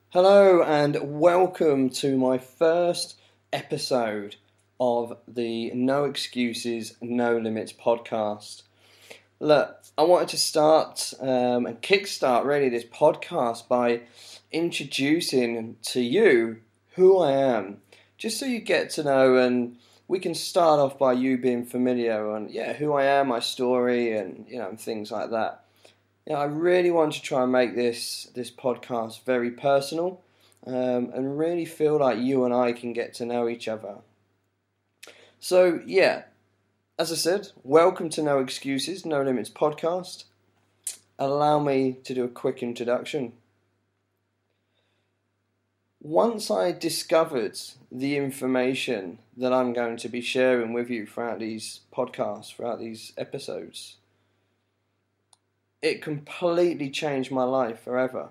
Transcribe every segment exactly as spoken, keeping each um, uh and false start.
Hello and welcome to my first episode of the No Excuses, No Limits podcast. Look, I wanted to start um, and kickstart really this podcast by introducing to you who I am, just so you get to know, and we can start off by you being familiar on yeah who I am, my story, and you know and things like that. Yeah, I really want to try and make this this podcast very personal, um, and really feel like you and I can get to know each other. So yeah, as I said, welcome to No Excuses, No Limits podcast. Allow me to do a quick introduction. Once I discovered the information that I'm going to be sharing with you throughout these podcasts, throughout these episodes, it completely changed my life forever.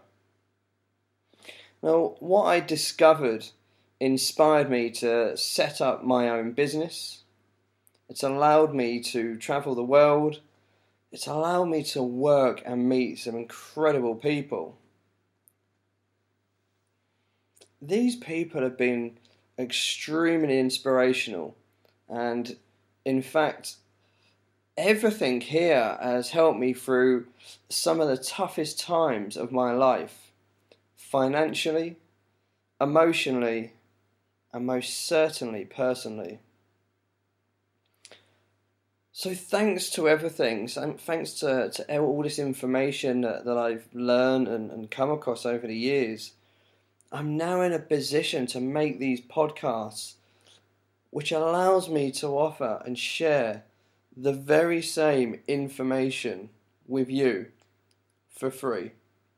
Now, what I discovered inspired me to set up my own business. It's allowed me to travel the world. It's allowed me to work and meet some incredible people. These people have been extremely inspirational, and in fact, everything here has helped me through some of the toughest times of my life, financially, emotionally, and most certainly personally. So thanks to everything, thanks to, to all this information that, that I've learned and, and come across over the years, I'm now in a position to make these podcasts, which allows me to offer and share the very same information with you for free.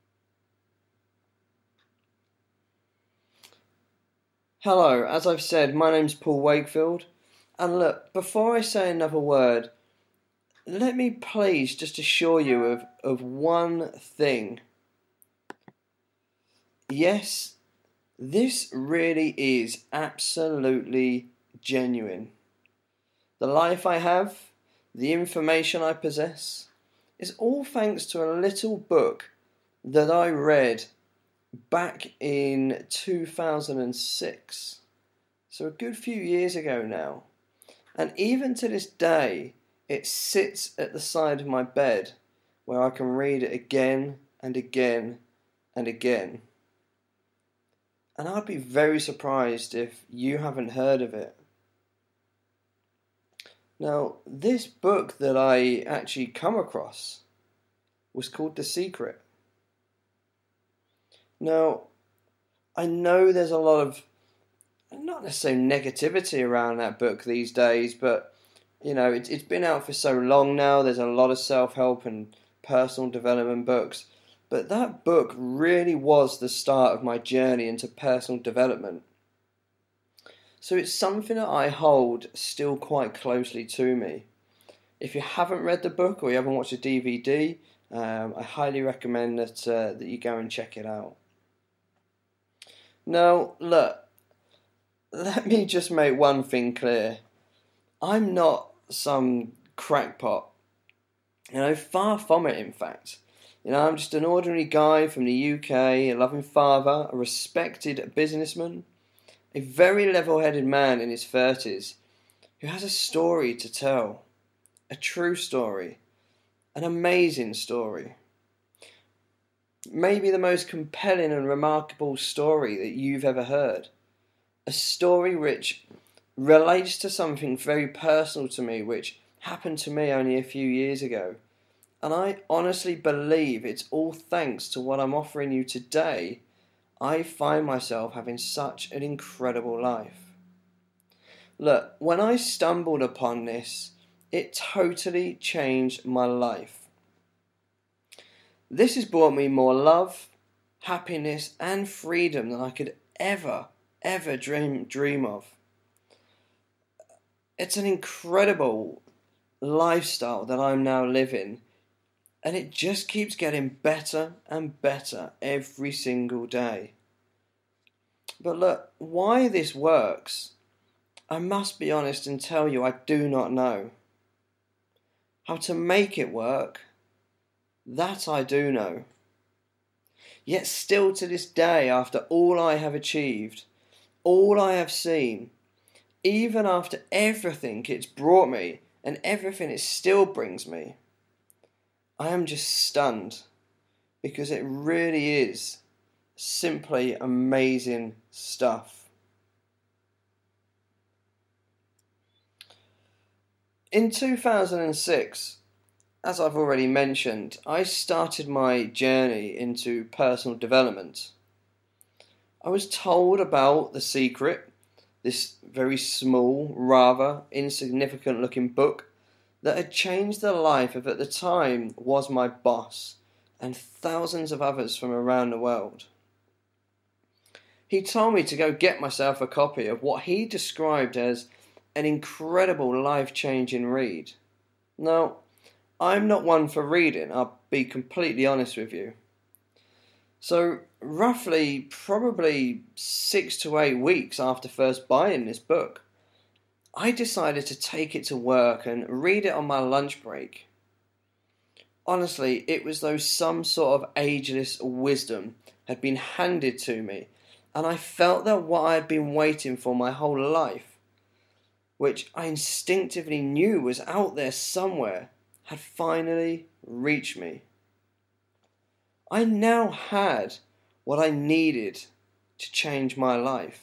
Hello, as I've said, my name's Paul Wakefield, and look, before I say another word, let me please just assure you of, of one thing. Yes, this really is absolutely genuine. The life I have, the information I possess, is all thanks to a little book that I read back in two thousand six, so a good few years ago now. And even to this day, it sits at the side of my bed where I can read it again and again and again. And I'd be very surprised if you haven't heard of it. Now, this book that I actually come across was called The Secret. Now, I know there's a lot of, not necessarily negativity around that book these days, but, you know, it, it's been out for so long now, there's a lot of self-help and personal development books, but that book really was the start of my journey into personal development. So it's something that I hold still quite closely to me. If you haven't read the book or you haven't watched the D V D, um, I highly recommend that uh, that you go and check it out. Now, look, let me just make one thing clear. I'm not some crackpot. You know, far from it, in fact. You know, I'm just an ordinary guy from the U K, a loving father, a respected businessman, a very level-headed man in his thirties who has a story to tell, a true story, an amazing story. Maybe the most compelling and remarkable story that you've ever heard. A story which relates to something very personal to me, which happened to me only a few years ago. And I honestly believe it's all thanks to what I'm offering you today. I find myself having such an incredible life. Look, when I stumbled upon this, it totally changed my life. This has brought me more love, happiness, and freedom than I could ever, ever dream, dream of. It's an incredible lifestyle that I'm now living, and it just keeps getting better and better every single day. But look, why this works, I must be honest and tell you I do not know. How to make it work, that I do know. Yet still to this day, after all I have achieved, all I have seen, even after everything it's brought me and everything it still brings me, I am just stunned, because it really is simply amazing stuff. In two thousand six, as I've already mentioned, I started my journey into personal development. I was told about The Secret, this very small, rather insignificant looking book that had changed the life of, at the time, was my boss and thousands of others from around the world. He told me to go get myself a copy of what he described as an incredible life-changing read. Now, I'm not one for reading, I'll be completely honest with you. So, roughly, probably six to eight weeks after first buying this book, I decided to take it to work and read it on my lunch break. Honestly, it was though some sort of ageless wisdom had been handed to me, and I felt that what I had been waiting for my whole life, which I instinctively knew was out there somewhere, had finally reached me. I now had what I needed to change my life.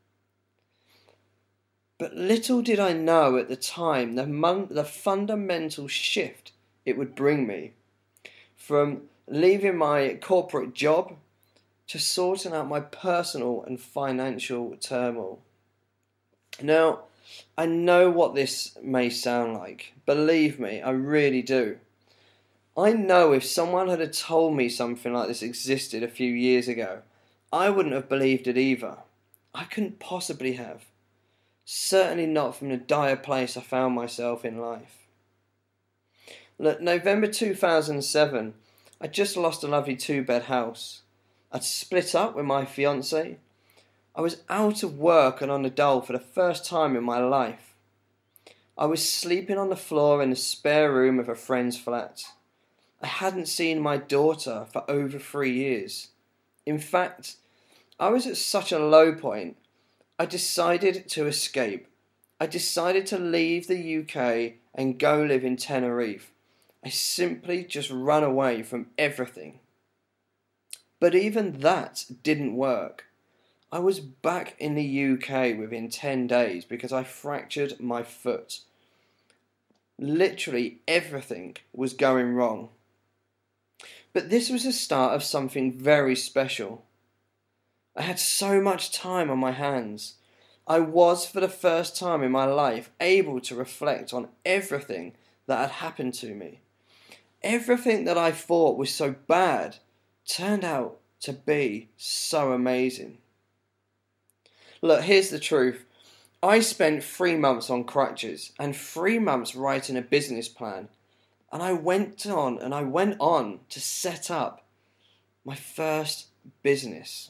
But little did I know at the time the, mon- the fundamental shift it would bring me, from leaving my corporate job to sorting out my personal and financial turmoil. Now, I know what this may sound like. Believe me, I really do. I know if someone had told me something like this existed a few years ago, I wouldn't have believed it either. I couldn't possibly have. Certainly not from the dire place I found myself in life. Look, November two thousand seven, I just lost a lovely two-bed house. I'd split up with my fiancée. I was out of work and on the dole for the first time in my life. I was sleeping on the floor in the spare room of a friend's flat. I hadn't seen my daughter for over three years. In fact, I was at such a low point, I decided to escape. I decided to leave the U K and go live in Tenerife. I simply just ran away from everything. But even that didn't work. I was back in the U K within ten days because I fractured my foot. Literally everything was going wrong. But this was the start of something very special. I had so much time on my hands. I was, for the first time in my life, able to reflect on everything that had happened to me. Everything that I thought was so bad turned out to be so amazing. Look, here's the truth. I spent three months on crutches and three months writing a business plan. And I went on and I went on to set up my first business.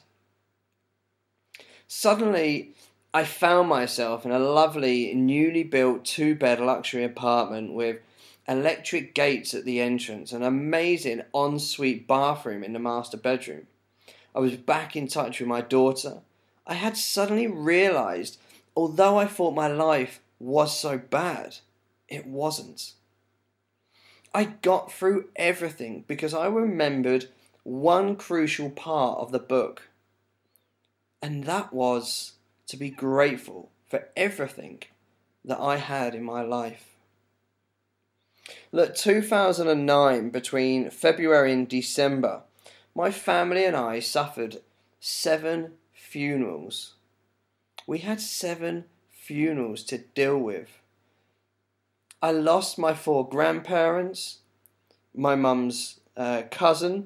Suddenly, I found myself in a lovely, newly built two-bed luxury apartment with electric gates at the entrance, an amazing ensuite bathroom in the master bedroom. I was back in touch with my daughter. I had suddenly realised, although I thought my life was so bad, it wasn't. I got through everything because I remembered one crucial part of the book, and that was to be grateful for everything that I had in my life. Look, two thousand nine, between February and December, my family and I suffered seven funerals. We had seven funerals to deal with. I lost my four grandparents, my mum's uh, cousin,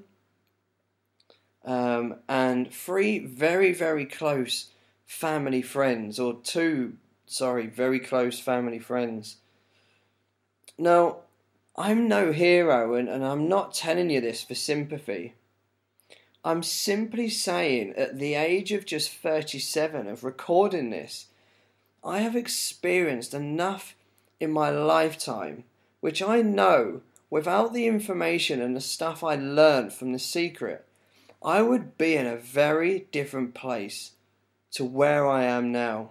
um, and three very, very close family friends, or two, sorry, very close family friends. Now, I'm no hero, and, and I'm not telling you this for sympathy. I'm simply saying, at the age of just thirty-seven of recording this, I have experienced enough in my lifetime, which I know, without the information and the stuff I learned from The Secret, I would be in a very different place to where I am now.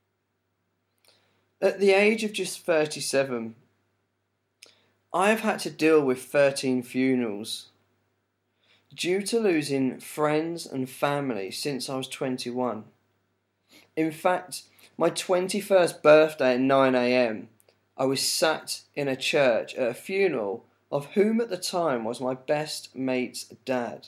At the age of just thirty-seven, I've had to deal with thirteen funerals due to losing friends and family since I was twenty-one. In fact, my twenty-first birthday at nine a m, I was sat in a church at a funeral of whom at the time was my best mate's dad.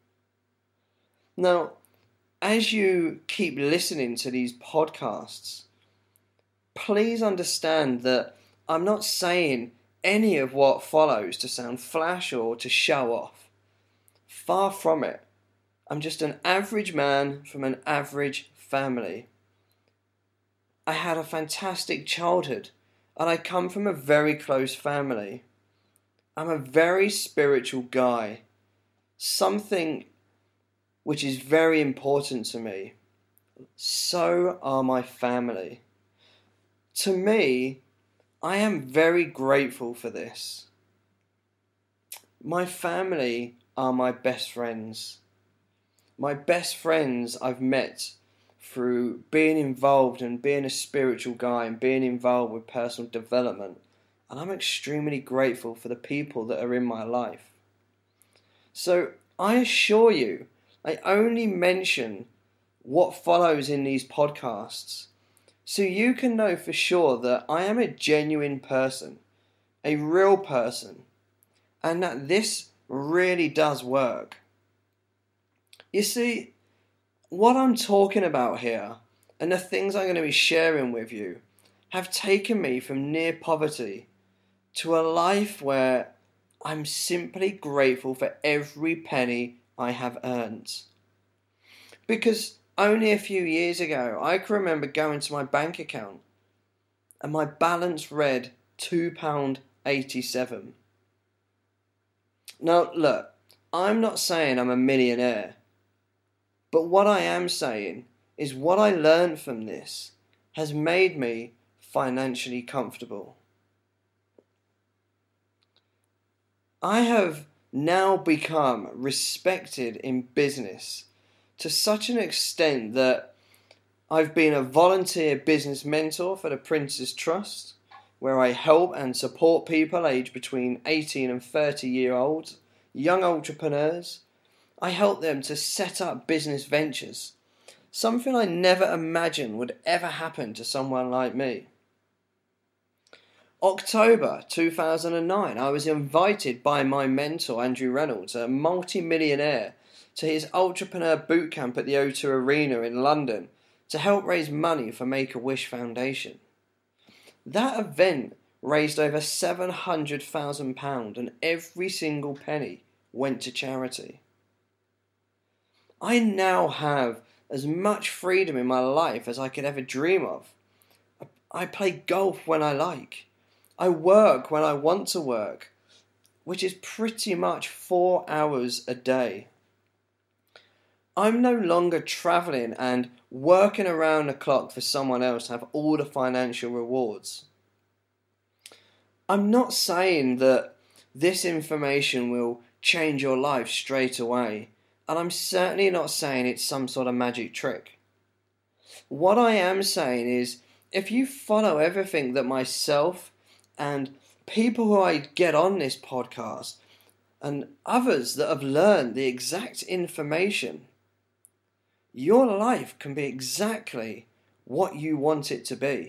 Now, as you keep listening to these podcasts, please understand that I'm not saying any of what follows to sound flash or to show off. Far from it. I'm just an average man from an average family. I had a fantastic childhood, and I come from a very close family. I'm a very spiritual guy, something which is very important to me. So are my family. To me, I am very grateful for this. My family are my best friends. My best friends I've met through being involved and being a spiritual guy and being involved with personal development. And I'm extremely grateful for the people that are in my life. So I assure you, I only mention what follows in these podcasts so you can know for sure that I am a genuine person, a real person, and that this really does work. You see, what I'm talking about here and the things I'm going to be sharing with you have taken me from near poverty to a life where I'm simply grateful for every penny I have earned. Because only a few years ago, I can remember going to my bank account and my balance read two pounds eighty-seven. Now, look, I'm not saying I'm a millionaire, but what I am saying is what I learned from this has made me financially comfortable. I have now become respected in business to such an extent that I've been a volunteer business mentor for the Prince's Trust, where I help and support people aged between eighteen and thirty year olds, young entrepreneurs. I help them to set up business ventures, something I never imagined would ever happen to someone like me. October two thousand nine, I was invited by my mentor Andrew Reynolds, a multi-millionaire, to his entrepreneur bootcamp at the O two Arena in London to help raise money for Make-A-Wish Foundation. That event raised over seven hundred thousand pounds and every single penny went to charity. I now have as much freedom in my life as I could ever dream of. I play golf when I like. I work when I want to work, which is pretty much four hours a day. I'm no longer travelling and working around the clock for someone else to have all the financial rewards. I'm not saying that this information will change your life straight away, and I'm certainly not saying it's some sort of magic trick. What I am saying is, if you follow everything that myself and people who I get on this podcast and others that have learned the exact information, your life can be exactly what you want it to be.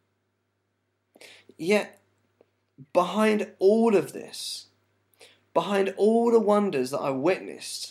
Yet, behind all of this, behind all the wonders that I witnessed,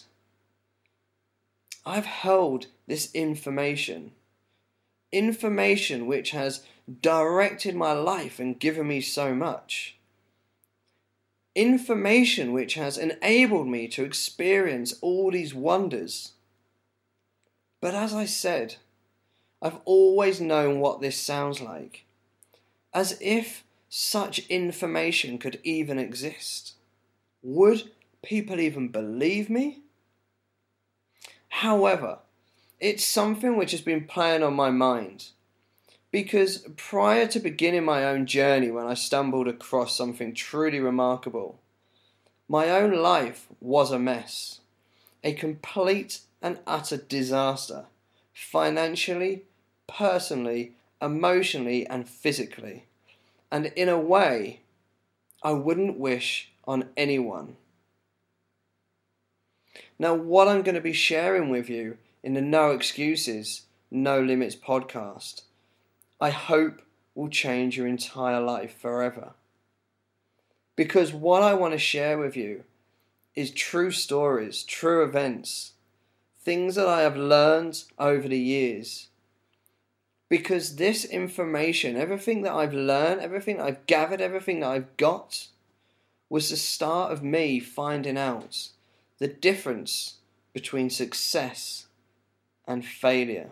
I've held this information. Information which has directed my life and given me so much. Information which has enabled me to experience all these wonders. But as I said, I've always known what this sounds like. As if such information could even exist. Would people even believe me? However, it's something which has been playing on my mind. Because prior to beginning my own journey, when I stumbled across something truly remarkable, my own life was a mess. a complete and utter disaster, financially, personally, emotionally, and physically. And in a way, I wouldn't wish on anyone. Now, what I'm going to be sharing with you in the No Excuses, No Limits podcast, I hope will change your entire life forever. Because what I want to share with you is true stories, true events, things that I have learned over the years. Because this information, everything that I've learned, everything I've gathered, everything that I've got, was the start of me finding out the difference between success and failure.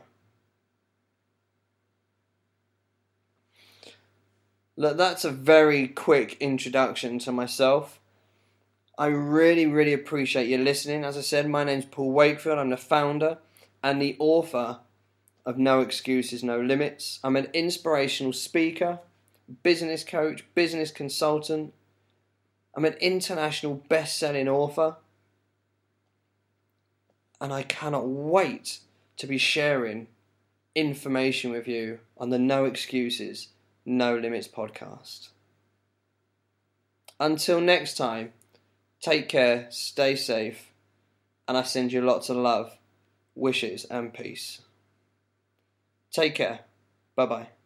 Look, that's a very quick introduction to myself. I really, really appreciate you listening. As I said, my name's Paul Wakefield. I'm the founder and the author of No Excuses, No Limits. I'm an inspirational speaker, business coach, business consultant. I'm an international best-selling author. And I cannot wait to be sharing information with you on the No Excuses, No Limits podcast. Until next time, take care, stay safe, and I send you lots of love, wishes, and peace. Take care. Bye-bye.